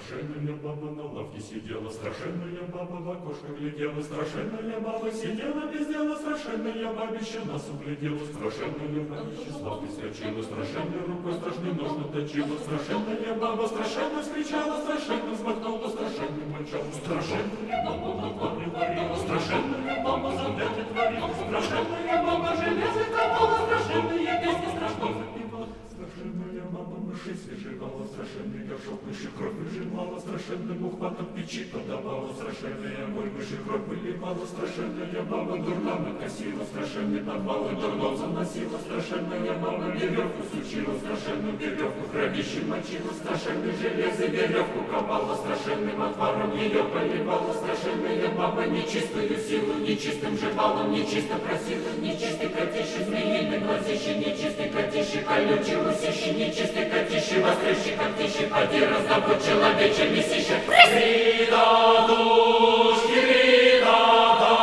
Страшенная баба на лавке сидела, страшенная баба в окошко глядела, страшенная баба сидела без дела, страшенная бабища нас углядела, страшенная бабища с лавки скочила, страшенной рукой страшный нож наточила, страшенная баба страшенно вскричала, страшенно взмахнула, страшенно мочала, страшенная баба на дворе варила, страшенная баба задачи творила, страшенная баба железо колола, страшенные песни страшно запевала, страшенная баба мышей свежевала, страшенный горшок мыши кровь выжимала, страшенному хватом печи подавала, страшенная огонь мыши кровь выливала, страшенная баба дурна накосила, страшенный подвал и дурном заносила, страшенная баба веревку сучила, страшенную веревку хранищем мочила, страшенный железо веревку ковала, страшенным отваром ее поливала, страшенная баба нечистую силу, нечистым же балом нечисто просила, нечистый котище змеиный глазище, нечистый котище колючий лысище, нечистый котище вострющий когтище, поди раздобудь человече месище. Рида душки, рида да.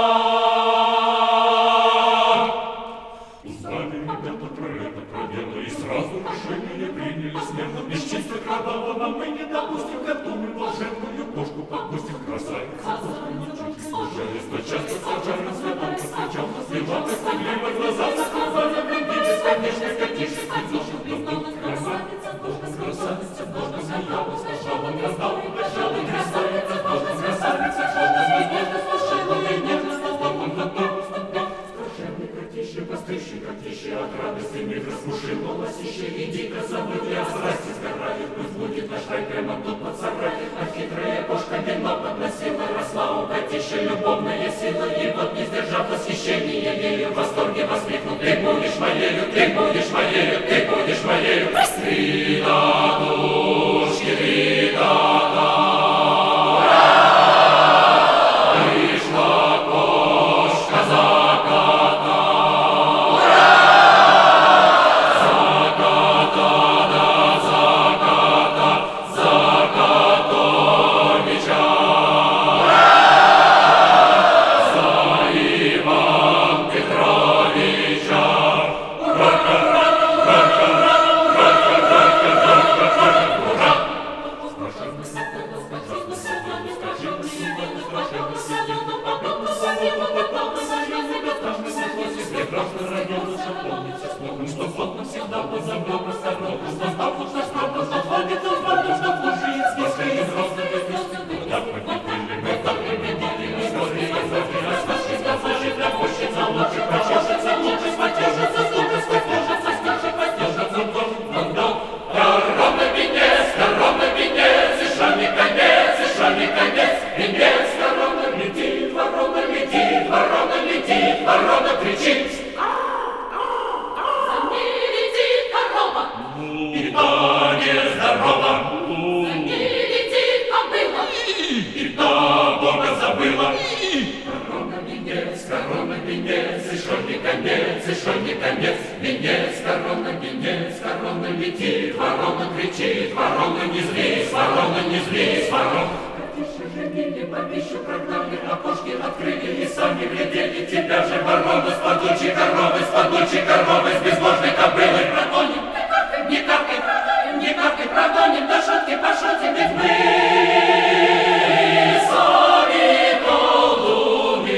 Узнали ребята про это, про дело, и сразу решение приняли смело. Бесчинства кровавого мы не допустим, готовим волшебную кошку подпустим. Красавица, слушаясь, но часто сажаем святом постучал, слила стыдливо глаза закрывая, враги бесконечной котище спецов. Красавица, божка смеялась, слушала, раздал и бежала, красавица, божка, красавица, божка нежно слушала, и нежно создала, страшенный котище, вострющий когтище, от радости миг распушило лосище, и дико забыли о страсти сгорает, пусть будет наш рай прямо тут под сарай, а хитрая кошка вино подносила, росла у котища любовная сила, и вот не сдержав восхищения ею, в восторге воскликнул: ты будешь моею, ты будешь моею, ты будешь моею. Рида душки, рида да. Пришла кошка за кота. За кота, да, за кота, за котовича. За Иван Петровича. Что плотно всегда позабыл осторожно, что стал лучше справа, что ходит он правда, что служит спиской из розовых листьев. Так победили мы, так победили мы, скорее, рассказчик, сказочек, рябущица, лучше прочешется, лучше потешится, лучше скотежится, лучше потешится, дом. Корона венец, и шами конец, венец, корона летит, ворона летит, ворона летит, ворона кричит. И то нездорово, за ней летит кобыла, и то Бога забыла. Корона венец, еще не конец, еще не конец, венец, корона летит, ворона кричит, ворона не злись, ворона. Котище женили, бабищу прогнали, окошки открыли и сами глядели, тебя же ворона с падучей коровой, с безбожной кобылой прогоним. Никак не прогоним, до шутки пошутим, ведь мы сами голуби.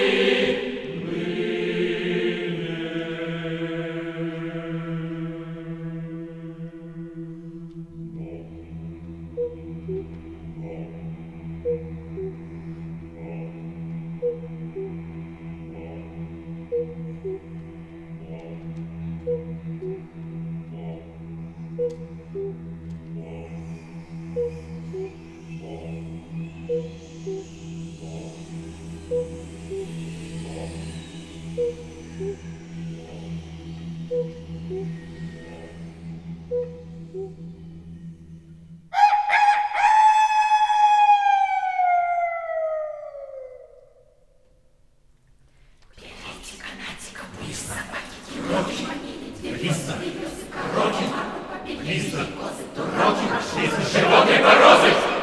Животные морозы!